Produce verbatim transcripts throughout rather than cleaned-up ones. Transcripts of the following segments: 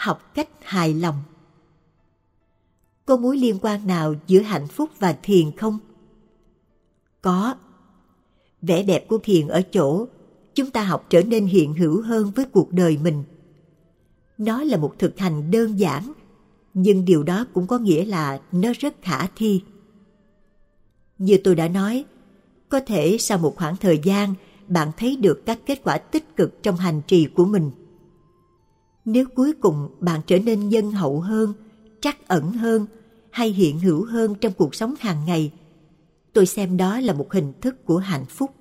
học cách hài lòng. Có mối liên quan nào giữa hạnh phúc và thiền không? Có. Vẻ đẹp của thiền ở chỗ chúng ta học trở nên hiện hữu hơn với cuộc đời mình. Nó là một thực hành đơn giản, nhưng điều đó cũng có nghĩa là nó rất khả thi. Như tôi đã nói, có thể sau một khoảng thời gian bạn thấy được các kết quả tích cực trong hành trì của mình. Nếu cuối cùng bạn trở nên nhân hậu hơn, trắc ẩn hơn hay hiện hữu hơn trong cuộc sống hàng ngày, tôi xem đó là một hình thức của hạnh phúc.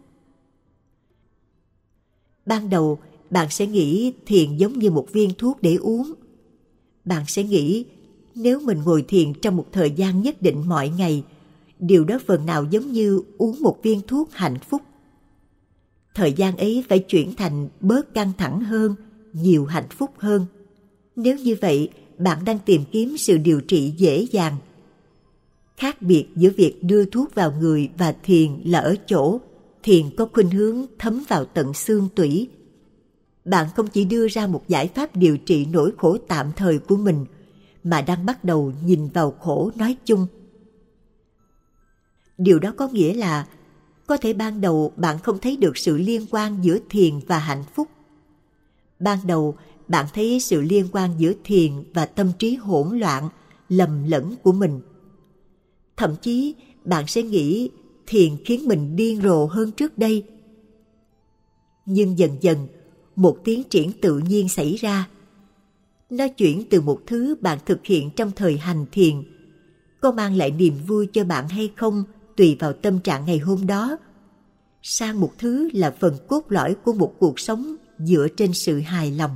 Ban đầu, bạn sẽ nghĩ thiền giống như một viên thuốc để uống. Bạn sẽ nghĩ nếu mình ngồi thiền trong một thời gian nhất định mọi ngày, điều đó phần nào giống như uống một viên thuốc hạnh phúc. Thời gian ấy phải chuyển thành bớt căng thẳng hơn, nhiều hạnh phúc hơn. Nếu như vậy, bạn đang tìm kiếm sự điều trị dễ dàng. Khác biệt giữa việc đưa thuốc vào người và thiền là ở chỗ thiền có khuynh hướng thấm vào tận xương tủy. Bạn không chỉ đưa ra một giải pháp điều trị nỗi khổ tạm thời của mình, mà đang bắt đầu nhìn vào khổ nói chung. Điều đó có nghĩa là có thể ban đầu bạn không thấy được sự liên quan giữa thiền và hạnh phúc. Ban đầu bạn thấy sự liên quan giữa thiền và tâm trí hỗn loạn, lầm lẫn của mình. Thậm chí bạn sẽ nghĩ thiền khiến mình điên rồ hơn trước đây. Nhưng dần dần, một tiến triển tự nhiên xảy ra. Nó chuyển từ một thứ bạn thực hiện trong thời hành thiền, có mang lại niềm vui cho bạn hay không tùy vào tâm trạng ngày hôm đó, sang một thứ là phần cốt lõi của một cuộc sống dựa trên sự hài lòng.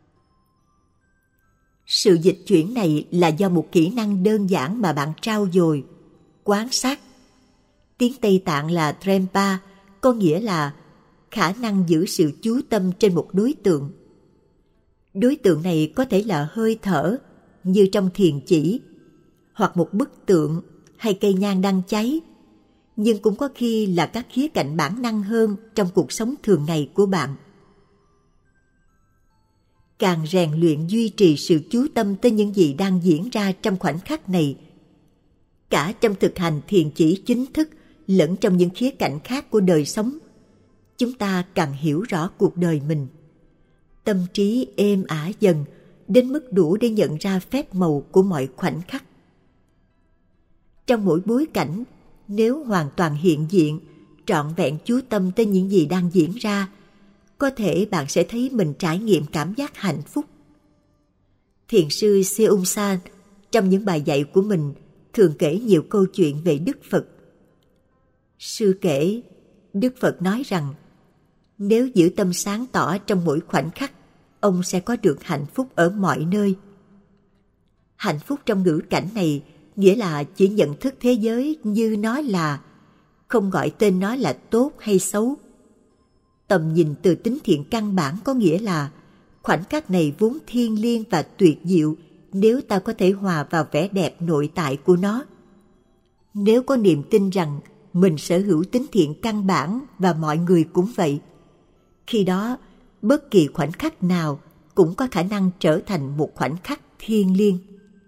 Sự dịch chuyển này là do một kỹ năng đơn giản mà bạn trau dồi, quan sát. Tiếng Tây Tạng là Trempa, có nghĩa là khả năng giữ sự chú tâm trên một đối tượng. Đối tượng này có thể là hơi thở, như trong thiền chỉ, hoặc một bức tượng hay cây nhang đang cháy, nhưng cũng có khi là các khía cạnh bản năng hơn trong cuộc sống thường ngày của bạn. Càng rèn luyện duy trì sự chú tâm tới những gì đang diễn ra trong khoảnh khắc này, cả trong thực hành thiền chỉ chính thức lẫn trong những khía cạnh khác của đời sống, chúng ta càng hiểu rõ cuộc đời mình. Tâm trí êm ả dần đến mức đủ để nhận ra phép màu của mọi khoảnh khắc. Trong mỗi bối cảnh, nếu hoàn toàn hiện diện, trọn vẹn chú tâm tới những gì đang diễn ra, có thể bạn sẽ thấy mình trải nghiệm cảm giác hạnh phúc. Thiền sư Seung San trong những bài dạy của mình thường kể nhiều câu chuyện về Đức Phật. Sư kể, Đức Phật nói rằng nếu giữ tâm sáng tỏ trong mỗi khoảnh khắc, ông sẽ có được hạnh phúc ở mọi nơi. Hạnh phúc trong ngữ cảnh này nghĩa là chỉ nhận thức thế giới như nó là, không gọi tên nó là tốt hay xấu. Tầm nhìn từ tính thiện căn bản có nghĩa là khoảnh khắc này vốn thiêng liêng và tuyệt diệu nếu ta có thể hòa vào vẻ đẹp nội tại của nó. Nếu có niềm tin rằng mình sở hữu tính thiện căn bản và mọi người cũng vậy, khi đó bất kỳ khoảnh khắc nào cũng có khả năng trở thành một khoảnh khắc thiêng liêng.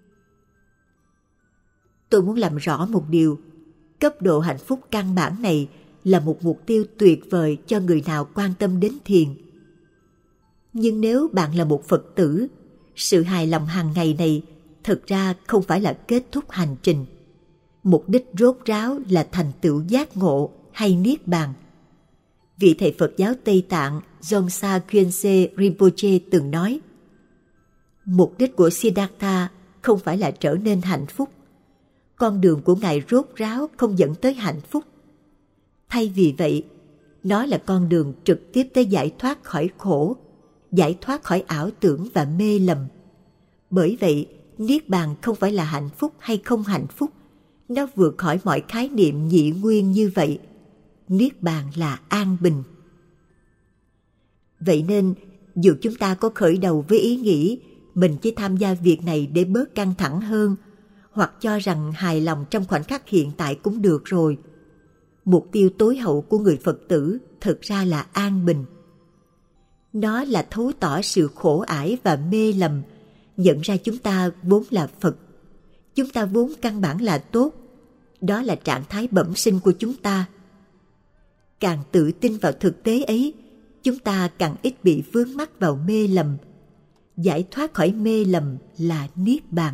Tôi muốn làm rõ một điều, cấp độ hạnh phúc căn bản này là một mục tiêu tuyệt vời cho người nào quan tâm đến thiền. Nhưng nếu bạn là một Phật tử, sự hài lòng hàng ngày này thực ra không phải là kết thúc hành trình. Mục đích rốt ráo là thành tựu giác ngộ hay niết bàn. Vị thầy Phật giáo Tây Tạng Dzongsa Khyentse Rinpoche từng nói, mục đích của Siddhartha không phải là trở nên hạnh phúc. Con đường của Ngài rốt ráo không dẫn tới hạnh phúc. Thay vì vậy, nó là con đường trực tiếp tới giải thoát khỏi khổ, giải thoát khỏi ảo tưởng và mê lầm. Bởi vậy, niết bàn không phải là hạnh phúc hay không hạnh phúc. Nó vượt khỏi mọi khái niệm nhị nguyên như vậy. Niết bàn là an bình. Vậy nên, dù chúng ta có khởi đầu với ý nghĩ mình chỉ tham gia việc này để bớt căng thẳng hơn, hoặc cho rằng hài lòng trong khoảnh khắc hiện tại cũng được rồi, mục tiêu tối hậu của người Phật tử thực ra là an bình. Nó là thấu tỏ sự khổ ải và mê lầm, nhận ra chúng ta vốn là Phật. Chúng ta vốn căn bản là tốt. Đó là trạng thái bẩm sinh của chúng ta. Càng tự tin vào thực tế ấy, chúng ta càng ít bị vướng mắc vào mê lầm. Giải thoát khỏi mê lầm là niết bàn.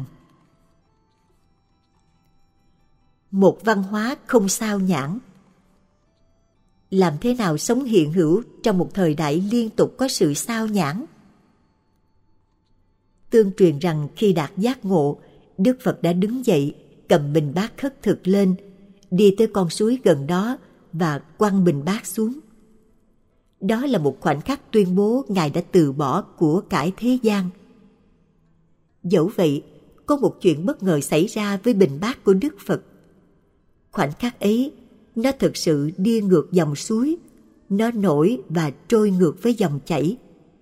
Một văn hóa không sao nhãng. Làm thế nào sống hiện hữu trong một thời đại liên tục có sự sao nhãng? Tương truyền rằng khi đạt giác ngộ, Đức Phật đã đứng dậy, cầm bình bát khất thực lên, đi tới con suối gần đó và quăng bình bát xuống. Đó là một khoảnh khắc tuyên bố Ngài đã từ bỏ của cải thế gian. Dẫu vậy, có một chuyện bất ngờ xảy ra với bình bát của Đức Phật. Khoảnh khắc ấy, nó thực sự đi ngược dòng suối, nó nổi và trôi ngược với dòng chảy.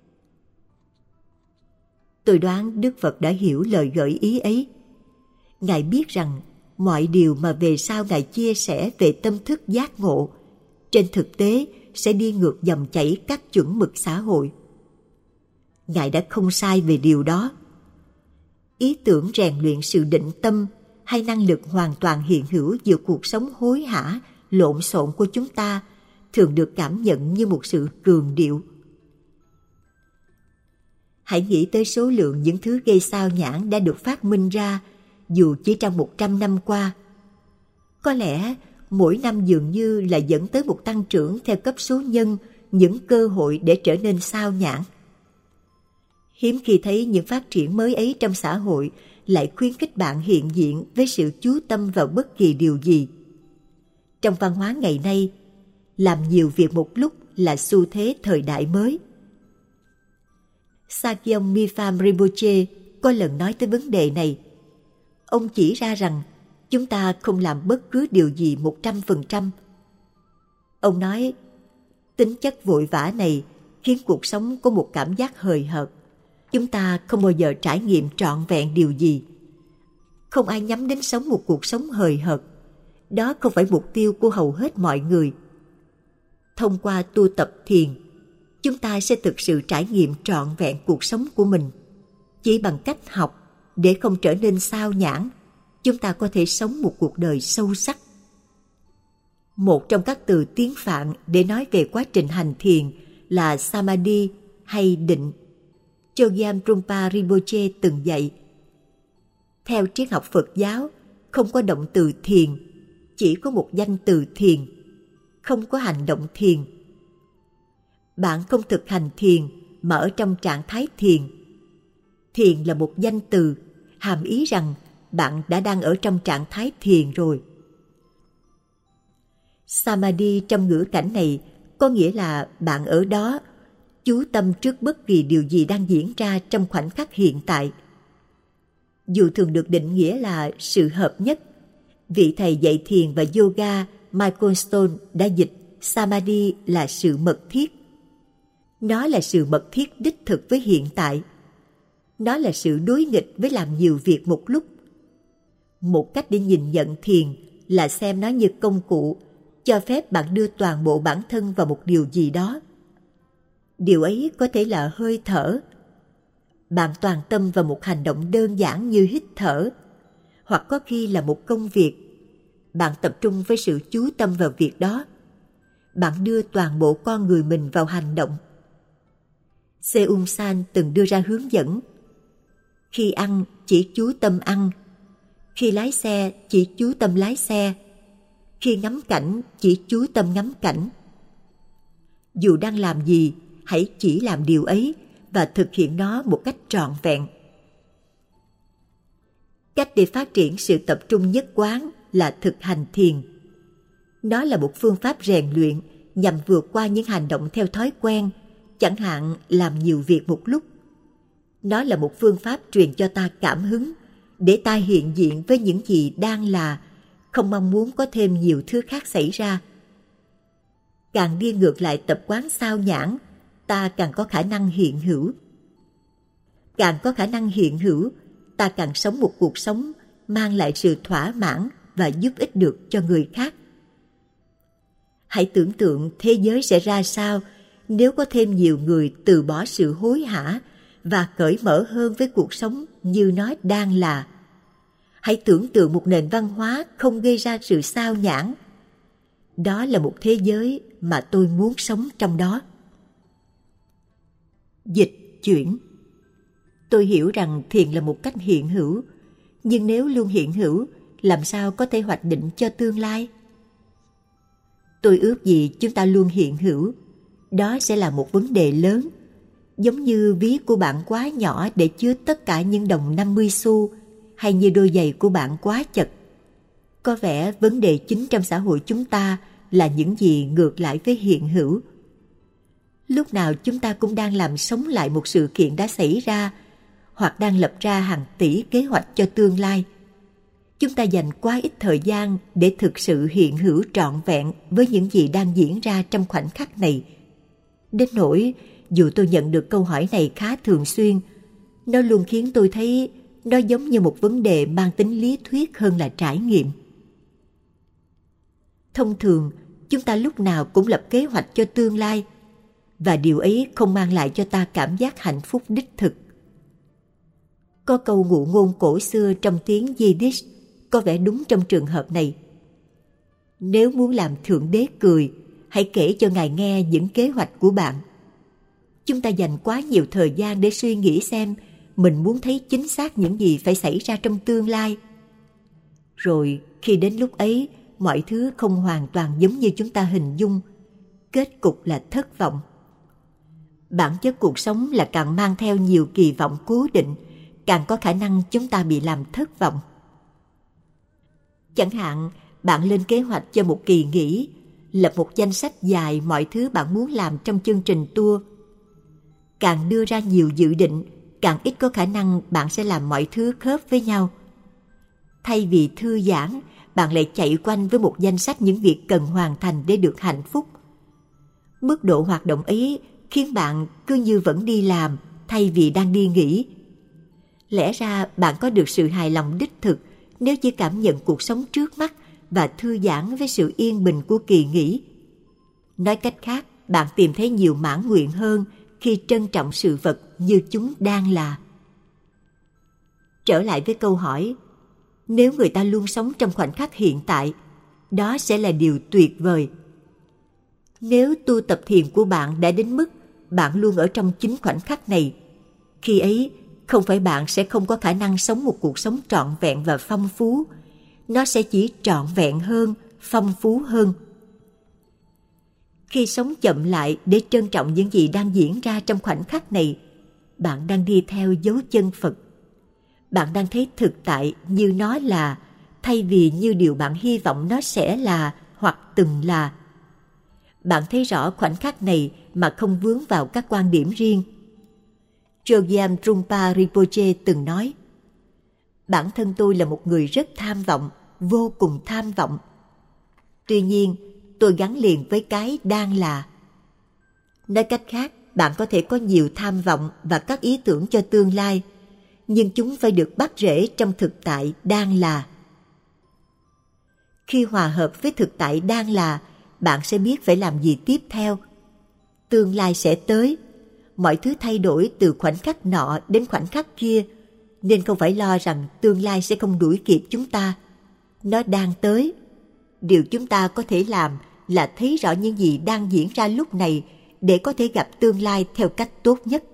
Tôi đoán Đức Phật đã hiểu lời gợi ý ấy. Ngài biết rằng mọi điều mà về sau Ngài chia sẻ về tâm thức giác ngộ, trên thực tế sẽ đi ngược dòng chảy các chuẩn mực xã hội. Ngài đã không sai về điều đó. Ý tưởng rèn luyện sự định tâm hay năng lực hoàn toàn hiện hữu giữa cuộc sống hối hả, lộn xộn của chúng ta thường được cảm nhận như một sự cường điệu. Hãy nghĩ tới số lượng những thứ gây sao nhãng đã được phát minh ra dù chỉ trong một trăm năm qua. Có lẽ mỗi năm dường như là dẫn tới một tăng trưởng theo cấp số nhân những cơ hội để trở nên sao nhãng. Hiếm khi thấy những phát triển mới ấy trong xã hội lại khuyến khích bạn hiện diện với sự chú tâm vào bất kỳ điều gì. Trong văn hóa ngày nay, làm nhiều việc một lúc là xu thế thời đại mới. Sakyong Mipham Rinpoche có lần nói tới vấn đề này. Ông chỉ ra rằng chúng ta không làm bất cứ điều gì một trăm phần trăm. Ông nói, tính chất vội vã này khiến cuộc sống có một cảm giác hời hợt. Chúng ta không bao giờ trải nghiệm trọn vẹn điều gì. Không ai nhắm đến sống một cuộc sống hời hợt. Đó không phải mục tiêu của hầu hết mọi người. Thông qua tu tập thiền, chúng ta sẽ thực sự trải nghiệm trọn vẹn cuộc sống của mình. Chỉ bằng cách học để không trở nên sao nhãng, chúng ta có thể sống một cuộc đời sâu sắc. Một trong các từ tiếng Phạn để nói về quá trình hành thiền là Samadhi hay định. Chogyam Trungpa Rinpoche từng dạy. Theo triết học Phật giáo, không có động từ thiền, chỉ có một danh từ thiền, không có hành động thiền. Bạn không thực hành thiền mà ở trong trạng thái thiền. Thiền là một danh từ, hàm ý rằng bạn đã đang ở trong trạng thái thiền rồi. Samadhi trong ngữ cảnh này có nghĩa là bạn ở đó, chú tâm trước bất kỳ điều gì đang diễn ra trong khoảnh khắc hiện tại. Dù thường được định nghĩa là sự hợp nhất, vị thầy dạy thiền và yoga Michael Stone đã dịch Samadhi là sự mật thiết. Nó là sự mật thiết đích thực với hiện tại. Nó là sự đối nghịch với làm nhiều việc một lúc. Một cách để nhìn nhận thiền là xem nó như công cụ, cho phép bạn đưa toàn bộ bản thân vào một điều gì đó. Điều ấy có thể là hơi thở. Bạn toàn tâm vào một hành động đơn giản như hít thở, hoặc có khi là một công việc. Bạn tập trung với sự chú tâm vào việc đó. Bạn đưa toàn bộ con người mình vào hành động. Seung San từng đưa ra hướng dẫn. Khi ăn, chỉ chú tâm ăn. Khi lái xe, chỉ chú tâm lái xe. Khi ngắm cảnh, chỉ chú tâm ngắm cảnh. Dù đang làm gì, hãy chỉ làm điều ấy và thực hiện nó một cách trọn vẹn. Cách để phát triển sự tập trung nhất quán là thực hành thiền. Nó là một phương pháp rèn luyện nhằm vượt qua những hành động theo thói quen, chẳng hạn làm nhiều việc một lúc. Nó là một phương pháp truyền cho ta cảm hứng, để ta hiện diện với những gì đang là, không mong muốn có thêm nhiều thứ khác xảy ra. Càng đi ngược lại tập quán sao nhãng, ta càng có khả năng hiện hữu. Càng có khả năng hiện hữu, ta càng sống một cuộc sống mang lại sự thỏa mãn và giúp ích được cho người khác. Hãy tưởng tượng thế giới sẽ ra sao nếu có thêm nhiều người từ bỏ sự hối hả và cởi mở hơn với cuộc sống như nó đang là. Hãy tưởng tượng một nền văn hóa không gây ra sự sao nhãng. Đó là một thế giới mà tôi muốn sống trong đó. Dịch chuyển. Tôi hiểu rằng thiền là một cách hiện hữu, nhưng nếu luôn hiện hữu, làm sao có thể hoạch định cho tương lai? Tôi ước gì chúng ta luôn hiện hữu. Đó sẽ là một vấn đề lớn, giống như ví của bạn quá nhỏ để chứa tất cả những đồng năm mươi xu, hay như đôi giày của bạn quá chật. Có vẻ vấn đề chính trong xã hội chúng ta là những gì ngược lại với hiện hữu. Lúc nào chúng ta cũng đang làm sống lại một sự kiện đã xảy ra, hoặc đang lập ra hàng tỷ kế hoạch cho tương lai. Chúng ta dành quá ít thời gian để thực sự hiện hữu trọn vẹn với những gì đang diễn ra trong khoảnh khắc này. Đến nỗi, dù tôi nhận được câu hỏi này khá thường xuyên, nó luôn khiến tôi thấy nó giống như một vấn đề mang tính lý thuyết hơn là trải nghiệm. Thông thường, chúng ta lúc nào cũng lập kế hoạch cho tương lai, và điều ấy không mang lại cho ta cảm giác hạnh phúc đích thực. Có câu ngụ ngôn cổ xưa trong tiếng Yiddish có vẻ đúng trong trường hợp này. Nếu muốn làm Thượng Đế cười, hãy kể cho Ngài nghe những kế hoạch của bạn. Chúng ta dành quá nhiều thời gian để suy nghĩ xem mình muốn thấy chính xác những gì phải xảy ra trong tương lai. Rồi khi đến lúc ấy, mọi thứ không hoàn toàn giống như chúng ta hình dung. Kết cục là thất vọng. Bản chất cuộc sống là càng mang theo nhiều kỳ vọng cố định, càng có khả năng chúng ta bị làm thất vọng. Chẳng hạn, bạn lên kế hoạch cho một kỳ nghỉ, lập một danh sách dài mọi thứ bạn muốn làm trong chương trình tour. Càng đưa ra nhiều dự định, càng ít có khả năng bạn sẽ làm mọi thứ khớp với nhau. Thay vì thư giãn, bạn lại chạy quanh với một danh sách những việc cần hoàn thành để được hạnh phúc. Mức độ hoạt động ấy khiến bạn cứ như vẫn đi làm thay vì đang đi nghỉ. Lẽ ra bạn có được sự hài lòng đích thực nếu chỉ cảm nhận cuộc sống trước mắt và thư giãn với sự yên bình của kỳ nghỉ. Nói cách khác, bạn tìm thấy nhiều mãn nguyện hơn khi trân trọng sự vật như chúng đang là. Trở lại với câu hỏi, nếu người ta luôn sống trong khoảnh khắc hiện tại, đó sẽ là điều tuyệt vời. Nếu tu tập thiền của bạn đã đến mức bạn luôn ở trong chính khoảnh khắc này, khi ấy không phải bạn sẽ không có khả năng sống một cuộc sống trọn vẹn và phong phú, nó sẽ chỉ trọn vẹn hơn, phong phú hơn. Khi sống chậm lại để trân trọng những gì đang diễn ra trong khoảnh khắc này, bạn đang đi theo dấu chân Phật. Bạn đang thấy thực tại như nó là, thay vì như điều bạn hy vọng nó sẽ là hoặc từng là. Bạn thấy rõ khoảnh khắc này mà không vướng vào các quan điểm riêng. Chogyam Trungpa Rinpoche từng nói, bản thân tôi là một người rất tham vọng, vô cùng tham vọng. Tuy nhiên, tôi gắn liền với cái đang là. Nói cách khác, bạn có thể có nhiều tham vọng và các ý tưởng cho tương lai, nhưng chúng phải được bắt rễ trong thực tại đang là. Khi hòa hợp với thực tại đang là, bạn sẽ biết phải làm gì tiếp theo. Tương lai sẽ tới. Mọi thứ thay đổi từ khoảnh khắc nọ đến khoảnh khắc kia, nên không phải lo rằng tương lai sẽ không đuổi kịp chúng ta. Nó đang tới. Điều chúng ta có thể làm là thấy rõ những gì đang diễn ra lúc này để có thể gặp tương lai theo cách tốt nhất.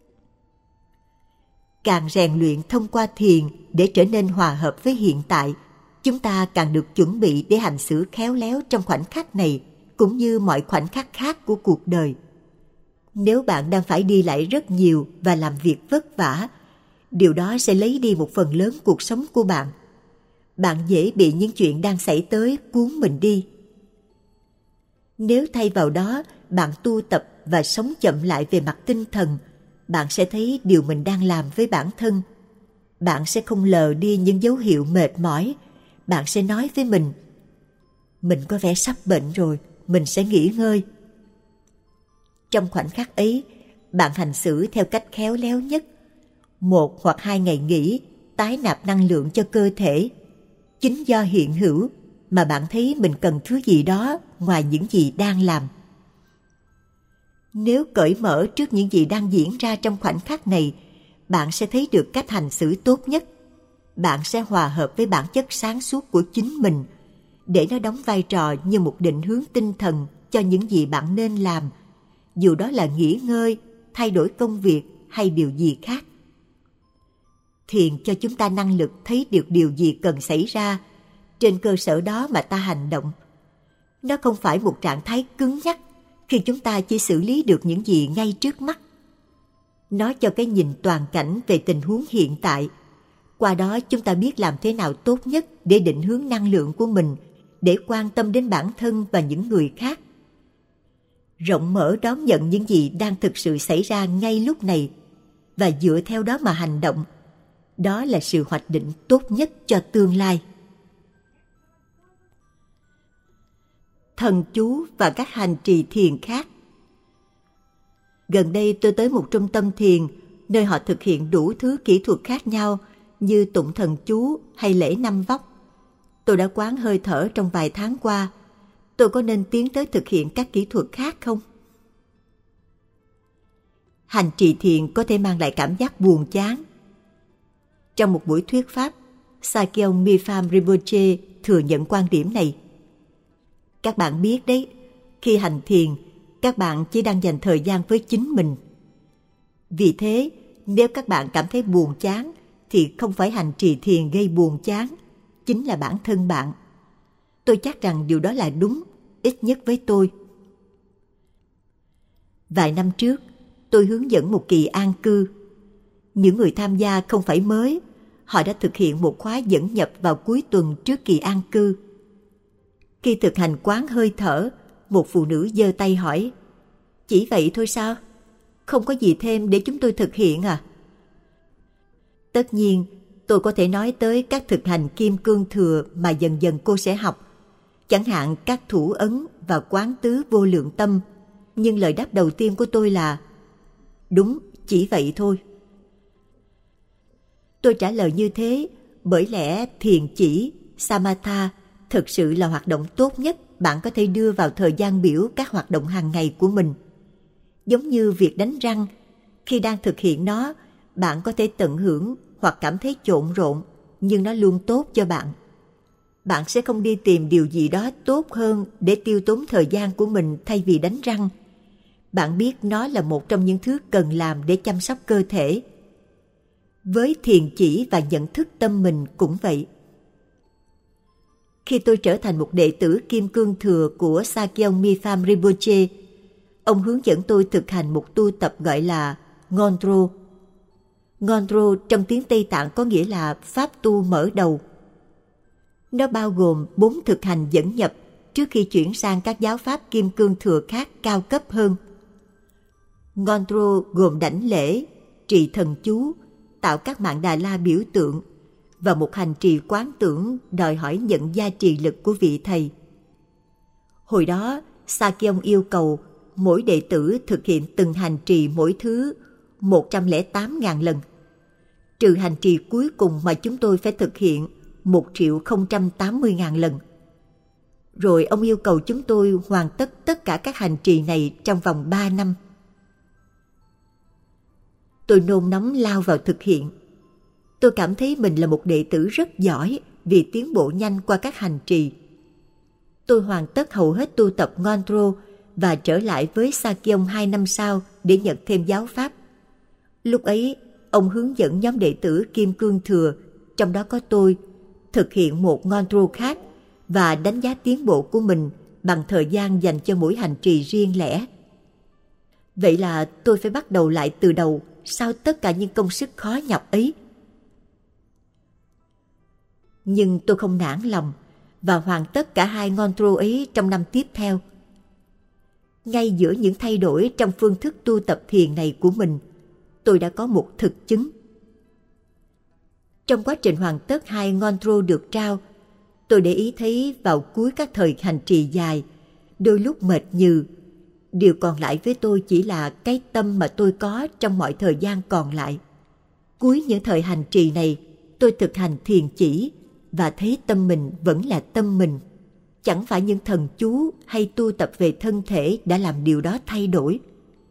Càng rèn luyện thông qua thiền để trở nên hòa hợp với hiện tại, chúng ta càng được chuẩn bị để hành xử khéo léo trong khoảnh khắc này cũng như mọi khoảnh khắc khác của cuộc đời. Nếu bạn đang phải đi lại rất nhiều và làm việc vất vả, điều đó sẽ lấy đi một phần lớn cuộc sống của bạn. Bạn dễ bị những chuyện đang xảy tới cuốn mình đi. Nếu thay vào đó, bạn tu tập và sống chậm lại về mặt tinh thần, bạn sẽ thấy điều mình đang làm với bản thân. Bạn sẽ không lờ đi những dấu hiệu mệt mỏi. Bạn sẽ nói với mình, mình có vẻ sắp bệnh rồi, mình sẽ nghỉ ngơi. Trong khoảnh khắc ấy, bạn hành xử theo cách khéo léo nhất. Một hoặc hai ngày nghỉ, tái nạp năng lượng cho cơ thể. Chính do hiện hữu mà bạn thấy mình cần thứ gì đó ngoài những gì đang làm. Nếu cởi mở trước những gì đang diễn ra trong khoảnh khắc này, bạn sẽ thấy được cách hành xử tốt nhất. Bạn sẽ hòa hợp với bản chất sáng suốt của chính mình, để nó đóng vai trò như một định hướng tinh thần cho những gì bạn nên làm, dù đó là nghỉ ngơi, thay đổi công việc hay điều gì khác. Thiền cho chúng ta năng lực thấy được điều gì cần xảy ra, trên cơ sở đó mà ta hành động. Nó không phải một trạng thái cứng nhắc khi chúng ta chỉ xử lý được những gì ngay trước mắt. Nó cho cái nhìn toàn cảnh về tình huống hiện tại. Qua đó chúng ta biết làm thế nào tốt nhất để định hướng năng lượng của mình, để quan tâm đến bản thân và những người khác. Rộng mở đón nhận những gì đang thực sự xảy ra ngay lúc này và dựa theo đó mà hành động. Đó là sự hoạch định tốt nhất cho tương lai. Thần chú và các hành trì thiền khác. Gần đây tôi tới một trung tâm thiền nơi họ thực hiện đủ thứ kỹ thuật khác nhau như tụng thần chú hay lễ năm vóc. Tôi đã quán hơi thở trong vài tháng qua. Tôi có nên tiến tới thực hiện các kỹ thuật khác không? Hành trì thiền có thể mang lại cảm giác buồn chán. Trong một buổi thuyết pháp, Sakyong Mipham Rinpoche thừa nhận quan điểm này. Các bạn biết đấy, khi hành thiền, các bạn chỉ đang dành thời gian với chính mình. Vì thế, nếu các bạn cảm thấy buồn chán, thì không phải hành trì thiền gây buồn chán, chính là bản thân bạn. Tôi chắc rằng điều đó là đúng, ít nhất với tôi. Vài năm trước, tôi hướng dẫn một kỳ an cư. Những người tham gia không phải mới, họ đã thực hiện một khóa dẫn nhập vào cuối tuần trước kỳ an cư. Khi thực hành quán hơi thở, một phụ nữ giơ tay hỏi, chỉ vậy thôi sao? Không có gì thêm để chúng tôi thực hiện à? Tất nhiên, tôi có thể nói tới các thực hành kim cương thừa mà dần dần cô sẽ học, chẳng hạn các thủ ấn và quán tứ vô lượng tâm. Nhưng lời đáp đầu tiên của tôi là, đúng, chỉ vậy thôi. Tôi trả lời như thế bởi lẽ thiền chỉ, samatha, thực sự là hoạt động tốt nhất bạn có thể đưa vào thời gian biểu các hoạt động hàng ngày của mình. Giống như việc đánh răng, khi đang thực hiện nó, bạn có thể tận hưởng hoặc cảm thấy trộn rộn, nhưng nó luôn tốt cho bạn. Bạn sẽ không đi tìm điều gì đó tốt hơn để tiêu tốn thời gian của mình thay vì đánh răng. Bạn biết nó là một trong những thứ cần làm để chăm sóc cơ thể. Với thiền chỉ và nhận thức tâm mình cũng vậy. Khi tôi trở thành một đệ tử Kim Cương Thừa của Sakyong Mipham Rinpoche, ông hướng dẫn tôi thực hành một tu tập gọi là Ngondro. Ngondro trong tiếng Tây Tạng có nghĩa là pháp tu mở đầu. Nó bao gồm bốn thực hành dẫn nhập trước khi chuyển sang các giáo pháp Kim Cương Thừa khác cao cấp hơn. Ngondro gồm đảnh lễ, trì thần chú, tạo các mạng Đà La biểu tượng và một hành trì quán tưởng đòi hỏi nhận gia trì lực của vị thầy. Hồi đó, Sakyong yêu cầu mỗi đệ tử thực hiện từng hành trì mỗi thứ một trăm lẻ tám nghìn lần, trừ hành trì cuối cùng mà chúng tôi phải thực hiện một triệu không trăm tám mươi nghìn lần. Rồi ông yêu cầu chúng tôi hoàn tất tất cả các hành trì này trong vòng ba năm. Tôi nôn nóng lao vào thực hiện. Tôi cảm thấy mình là một đệ tử rất giỏi vì tiến bộ nhanh qua các hành trì. Tôi hoàn tất hầu hết tu tập Ngondro và trở lại với Sakyong hai năm sau để nhận thêm giáo pháp. Lúc ấy, ông hướng dẫn nhóm đệ tử Kim Cương Thừa, trong đó có tôi, thực hiện một Ngondro khác và đánh giá tiến bộ của mình bằng thời gian dành cho mỗi hành trì riêng lẻ. Vậy là tôi phải bắt đầu lại từ đầu sau tất cả những công sức khó nhọc ấy. Nhưng tôi không nản lòng và hoàn tất cả hai Ngondro ấy trong năm tiếp theo. Ngay giữa những thay đổi trong phương thức tu tập thiền này của mình, tôi đã có một thực chứng. Trong quá trình hoàn tất hai Ngondro được trao, tôi để ý thấy vào cuối các thời hành trì dài, đôi lúc mệt nhừ. Điều còn lại với tôi chỉ là cái tâm mà tôi có trong mọi thời gian còn lại. Cuối những thời hành trì này, tôi thực hành thiền chỉ và thấy tâm mình vẫn là tâm mình. Chẳng phải những thần chú hay tu tập về thân thể đã làm điều đó thay đổi.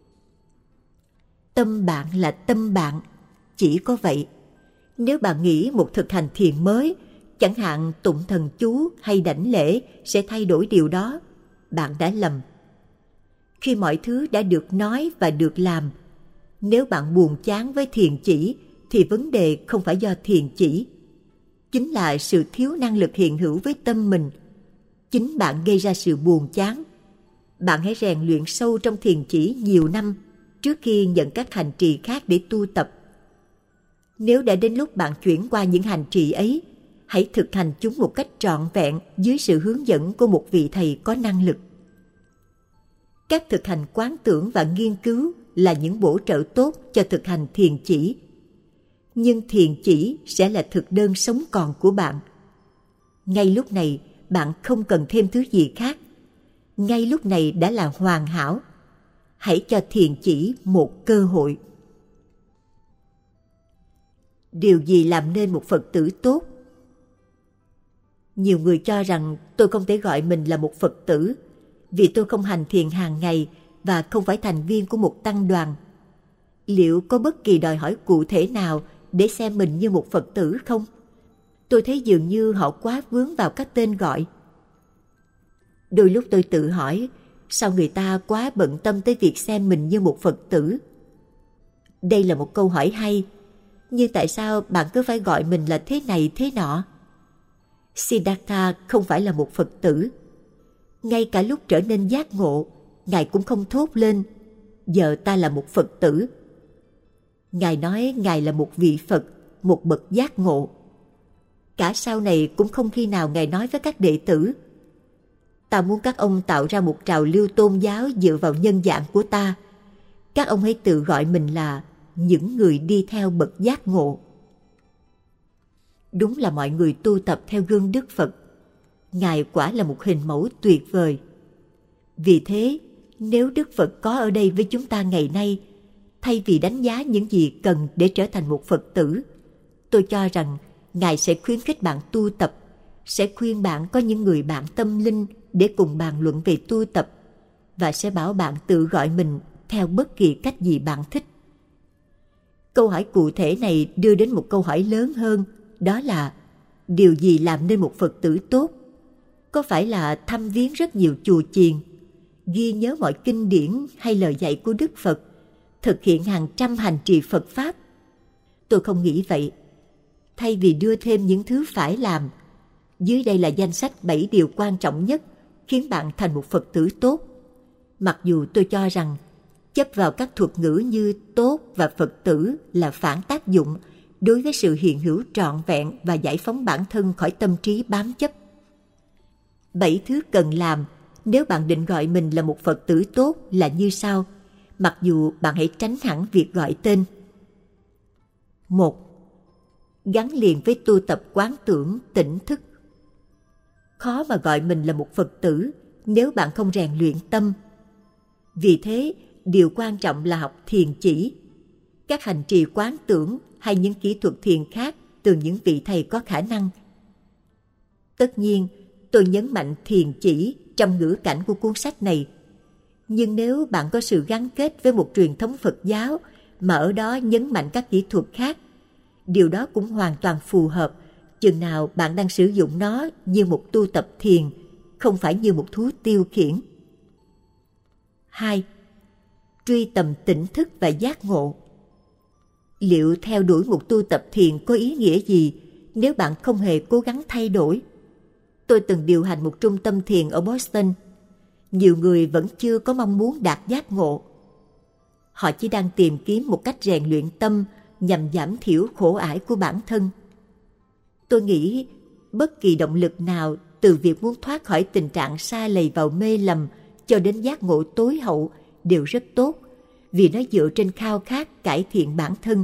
tâm bạn là tâm bạn, chỉ có vậy. Nếu bạn nghĩ một thực hành thiền mới, chẳng hạn tụng thần chú hay đảnh lễ sẽ thay đổi điều đó, bạn đã lầm. Khi mọi thứ đã được nói và được làm, nếu bạn buồn chán với thiền chỉ thì vấn đề không phải do thiền chỉ, chính là sự thiếu năng lực hiện hữu với tâm mình. Chính bạn gây ra sự buồn chán. Bạn hãy rèn luyện sâu trong thiền chỉ nhiều năm trước khi nhận các hành trì khác để tu tập. Nếu đã đến lúc bạn chuyển qua những hành trì ấy, hãy thực hành chúng một cách trọn vẹn dưới sự hướng dẫn của một vị thầy có năng lực. Các thực hành quán tưởng và nghiên cứu là những bổ trợ tốt cho thực hành thiền chỉ. Nhưng thiền chỉ sẽ là thực đơn sống còn của bạn. Ngay lúc này, bạn không cần thêm thứ gì khác. Ngay lúc này đã là hoàn hảo. Hãy cho thiền chỉ một cơ hội. Điều gì làm nên một Phật tử tốt? Nhiều người cho rằng tôi không thể gọi mình là một Phật tử vì tôi không hành thiền hàng ngày và không phải thành viên của một tăng đoàn. Liệu có bất kỳ đòi hỏi cụ thể nào để xem mình như một Phật tử không? Tôi thấy dường như họ quá vướng vào các tên gọi. Đôi lúc tôi tự hỏi, sao người ta quá bận tâm tới việc xem mình như một Phật tử? Đây là một câu hỏi hay, nhưng tại sao bạn cứ phải gọi mình là thế này thế nọ? Siddhartha không phải là một Phật tử. Ngay cả lúc trở nên giác ngộ, Ngài cũng không thốt lên, giờ ta là một Phật tử. Ngài nói Ngài là một vị Phật, một bậc giác ngộ. Cả sau này cũng không khi nào Ngài nói với các đệ tử, ta muốn các ông tạo ra một trào lưu tôn giáo dựa vào nhân dạng của ta. Các ông hãy tự gọi mình là những người đi theo bậc giác ngộ. Đúng là mọi người tu tập theo gương Đức Phật. Ngài quả là một hình mẫu tuyệt vời. Vì thế, nếu Đức Phật có ở đây với chúng ta ngày nay, thay vì đánh giá những gì cần để trở thành một Phật tử, tôi cho rằng Ngài sẽ khuyến khích bạn tu tập, sẽ khuyên bạn có những người bạn tâm linh để cùng bàn luận về tu tập, và sẽ bảo bạn tự gọi mình theo bất kỳ cách gì bạn thích. Câu hỏi cụ thể này đưa đến một câu hỏi lớn hơn, đó là điều gì làm nên một Phật tử tốt? Có phải là thăm viếng rất nhiều chùa chiền, ghi nhớ mọi kinh điển hay lời dạy của Đức Phật, thực hiện hàng trăm hành trì Phật Pháp? Tôi không nghĩ vậy. Thay vì đưa thêm những thứ phải làm, dưới đây là danh sách bảy điều quan trọng nhất khiến bạn thành một Phật tử tốt. Mặc dù tôi cho rằng chấp vào các thuật ngữ như tốt và Phật tử là phản tác dụng đối với sự hiện hữu trọn vẹn và giải phóng bản thân khỏi tâm trí bám chấp. Bảy thứ cần làm nếu bạn định gọi mình là một Phật tử tốt là như sau, mặc dù bạn hãy tránh hẳn việc gọi tên. Một. Gắn liền với tu tập quán tưởng tỉnh thức. Khó mà gọi mình là một Phật tử nếu bạn không rèn luyện tâm. Vì thế, điều quan trọng là học thiền chỉ. Các hành trì quán tưởng hay những kỹ thuật thiền khác từ những vị thầy có khả năng. Tất nhiên, tôi nhấn mạnh thiền chỉ trong ngữ cảnh của cuốn sách này. Nhưng nếu bạn có sự gắn kết với một truyền thống Phật giáo mà ở đó nhấn mạnh các kỹ thuật khác, điều đó cũng hoàn toàn phù hợp, chừng nào bạn đang sử dụng nó như một tu tập thiền, không phải như một thú tiêu khiển. Hai. Truy tầm tỉnh thức và giác ngộ. Liệu theo đuổi một tu tập thiền có ý nghĩa gì nếu bạn không hề cố gắng thay đổi? Tôi từng điều hành một trung tâm thiền ở Boston. Nhiều người vẫn chưa có mong muốn đạt giác ngộ. Họ chỉ đang tìm kiếm một cách rèn luyện tâm nhằm giảm thiểu khổ ải của bản thân. Tôi nghĩ bất kỳ động lực nào từ việc muốn thoát khỏi tình trạng sa lầy vào mê lầm cho đến giác ngộ tối hậu đều rất tốt, vì nó dựa trên khao khát cải thiện bản thân.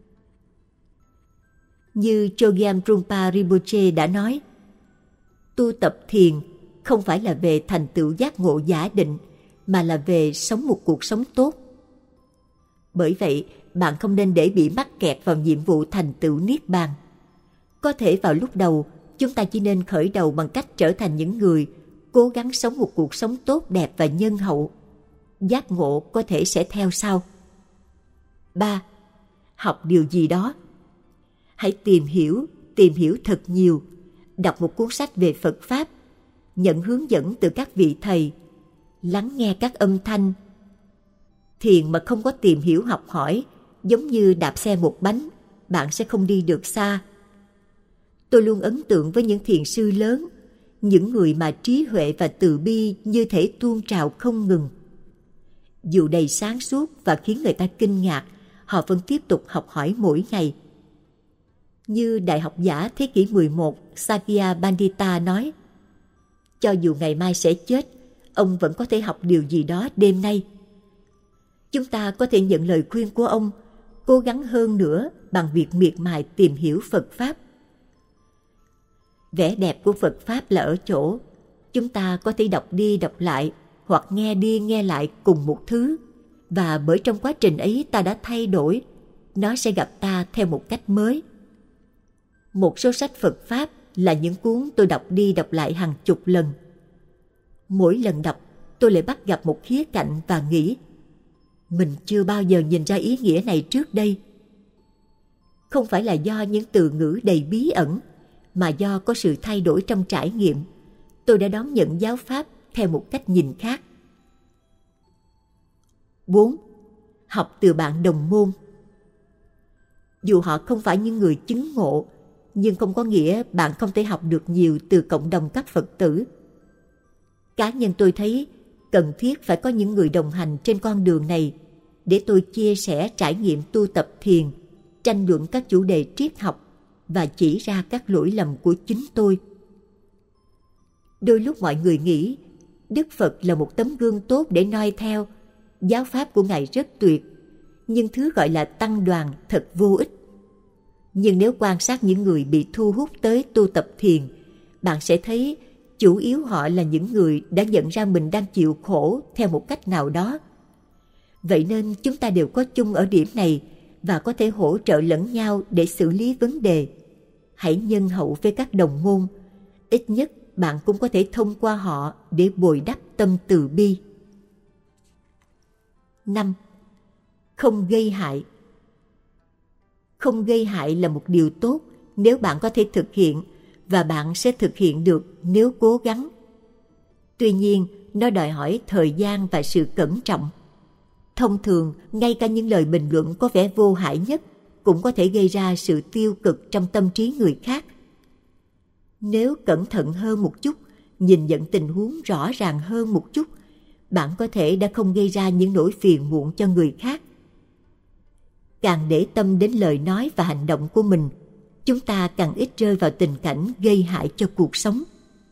Như Chogyam Trungpa Rinpoche đã nói, tu tập thiền không phải là về thành tựu giác ngộ giả định, mà là về sống một cuộc sống tốt. Bởi vậy, bạn không nên để bị mắc kẹt vào nhiệm vụ thành tựu niết bàn. Có thể vào lúc đầu, chúng ta chỉ nên khởi đầu bằng cách trở thành những người cố gắng sống một cuộc sống tốt đẹp và nhân hậu. Giác ngộ có thể sẽ theo sau. Ba, học điều gì đó. Hãy tìm hiểu, tìm hiểu thật nhiều. Đọc một cuốn sách về Phật Pháp, nhận hướng dẫn từ các vị thầy, lắng nghe các âm thanh. Thiền mà không có tìm hiểu học hỏi, giống như đạp xe một bánh, bạn sẽ không đi được xa. Tôi luôn ấn tượng với những thiền sư lớn, những người mà trí huệ và từ bi như thể tuôn trào không ngừng. Dù đầy sáng suốt và khiến người ta kinh ngạc, họ vẫn tiếp tục học hỏi mỗi ngày. Như đại học giả thế kỷ mười một Sakya Pandita nói, cho dù ngày mai sẽ chết, ông vẫn có thể học điều gì đó đêm nay. Chúng ta có thể nhận lời khuyên của ông, cố gắng hơn nữa bằng việc miệt mài tìm hiểu Phật Pháp. Vẻ đẹp của Phật Pháp là ở chỗ, chúng ta có thể đọc đi đọc lại hoặc nghe đi nghe lại cùng một thứ, và bởi trong quá trình ấy ta đã thay đổi, nó sẽ gặp ta theo một cách mới. Một số sách Phật Pháp là những cuốn tôi đọc đi đọc lại hàng chục lần. Mỗi lần đọc, tôi lại bắt gặp một khía cạnh và nghĩ, mình chưa bao giờ nhìn ra ý nghĩa này trước đây. Không phải là do những từ ngữ đầy bí ẩn, mà do có sự thay đổi trong trải nghiệm, tôi đã đón nhận giáo Pháp theo một cách nhìn khác. Bốn. Học từ bạn đồng môn. Dù họ không phải những người chứng ngộ, nhưng không có nghĩa bạn không thể học được nhiều từ cộng đồng các Phật tử. Cá nhân tôi thấy cần thiết phải có những người đồng hành trên con đường này để tôi chia sẻ trải nghiệm tu tập thiền, tranh luận các chủ đề triết học và chỉ ra các lỗi lầm của chính tôi. Đôi lúc mọi người nghĩ Đức Phật là một tấm gương tốt để noi theo, giáo pháp của Ngài rất tuyệt, nhưng thứ gọi là tăng đoàn thật vô ích. Nhưng nếu quan sát những người bị thu hút tới tu tập thiền, bạn sẽ thấy chủ yếu họ là những người đã nhận ra mình đang chịu khổ theo một cách nào đó. Vậy nên chúng ta đều có chung ở điểm này và có thể hỗ trợ lẫn nhau để xử lý vấn đề. Hãy nhân hậu với các đồng môn, ít nhất bạn cũng có thể thông qua họ để bồi đắp tâm từ bi. Năm. Không gây hại. Không gây hại là một điều tốt nếu bạn có thể thực hiện, và bạn sẽ thực hiện được nếu cố gắng. Tuy nhiên, nó đòi hỏi thời gian và sự cẩn trọng. Thông thường, ngay cả những lời bình luận có vẻ vô hại nhất cũng có thể gây ra sự tiêu cực trong tâm trí người khác. Nếu cẩn thận hơn một chút, nhìn nhận tình huống rõ ràng hơn một chút, bạn có thể đã không gây ra những nỗi phiền muộn cho người khác. Càng để tâm đến lời nói và hành động của mình, chúng ta càng ít rơi vào tình cảnh gây hại cho cuộc sống.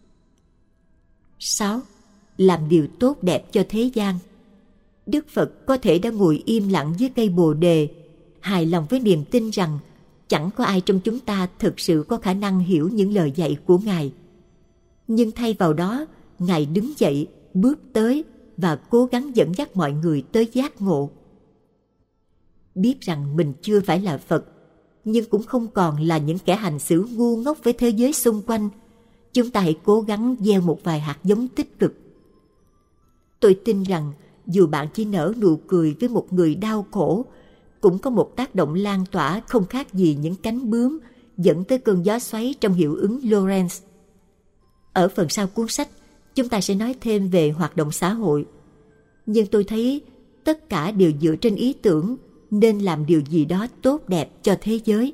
Sáu. Làm điều tốt đẹp cho thế gian. Đức Phật có thể đã ngồi im lặng dưới cây Bồ Đề, hài lòng với niềm tin rằng chẳng có ai trong chúng ta thực sự có khả năng hiểu những lời dạy của Ngài. Nhưng thay vào đó, Ngài đứng dậy, bước tới và cố gắng dẫn dắt mọi người tới giác ngộ. Biết rằng mình chưa phải là Phật, nhưng cũng không còn là những kẻ hành xử ngu ngốc với thế giới xung quanh, chúng ta hãy cố gắng gieo một vài hạt giống tích cực. Tôi tin rằng dù bạn chỉ nở nụ cười với một người đau khổ, cũng có một tác động lan tỏa không khác gì những cánh bướm dẫn tới cơn gió xoáy trong hiệu ứng Lorentz. Ở phần sau cuốn sách, chúng ta sẽ nói thêm về hoạt động xã hội. Nhưng tôi thấy tất cả đều dựa trên ý tưởng nên làm điều gì đó tốt đẹp cho thế giới.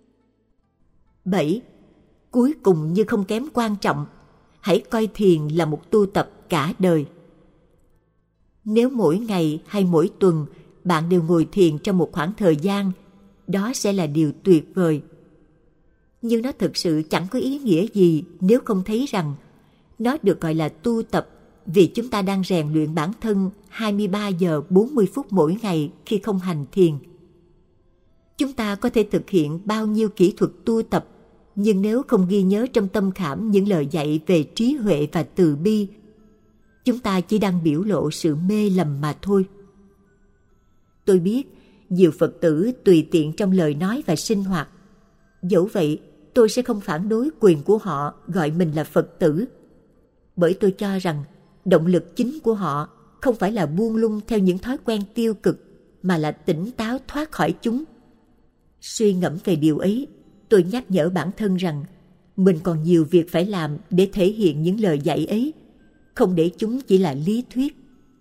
Bảy. Cuối cùng nhưng không kém quan trọng, hãy coi thiền là một tu tập cả đời. Nếu mỗi ngày hay mỗi tuần bạn đều ngồi thiền trong một khoảng thời gian, đó sẽ là điều tuyệt vời. Nhưng nó thực sự chẳng có ý nghĩa gì nếu không thấy rằng nó được gọi là tu tập vì chúng ta đang rèn luyện bản thân hai mươi ba giờ bốn mươi phút mỗi ngày khi không hành thiền. Chúng ta có thể thực hiện bao nhiêu kỹ thuật tu tập, nhưng nếu không ghi nhớ trong tâm khảm những lời dạy về trí huệ và từ bi, chúng ta chỉ đang biểu lộ sự mê lầm mà thôi. Tôi biết nhiều Phật tử tùy tiện trong lời nói và sinh hoạt. Dẫu vậy, tôi sẽ không phản đối quyền của họ gọi mình là Phật tử, bởi tôi cho rằng động lực chính của họ không phải là buông lung theo những thói quen tiêu cực, mà là tỉnh táo thoát khỏi chúng. Suy ngẫm về điều ấy, tôi nhắc nhở bản thân rằng mình còn nhiều việc phải làm để thể hiện những lời dạy ấy, không để chúng chỉ là lý thuyết.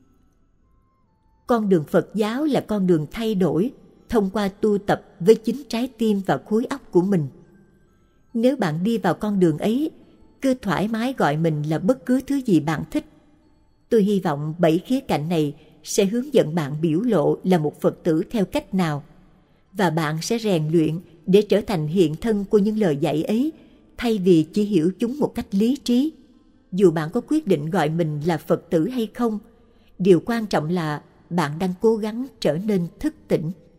Con đường Phật giáo là con đường thay đổi thông qua tu tập với chính trái tim và khối óc của mình. Nếu bạn đi vào con đường ấy, cứ thoải mái gọi mình là bất cứ thứ gì bạn thích. Tôi hy vọng bảy khía cạnh này sẽ hướng dẫn bạn biểu lộ là một Phật tử theo cách nào, và bạn sẽ rèn luyện để trở thành hiện thân của những lời dạy ấy, thay vì chỉ hiểu chúng một cách lý trí. Dù bạn có quyết định gọi mình là Phật tử hay không, điều quan trọng là bạn đang cố gắng trở nên thức tỉnh.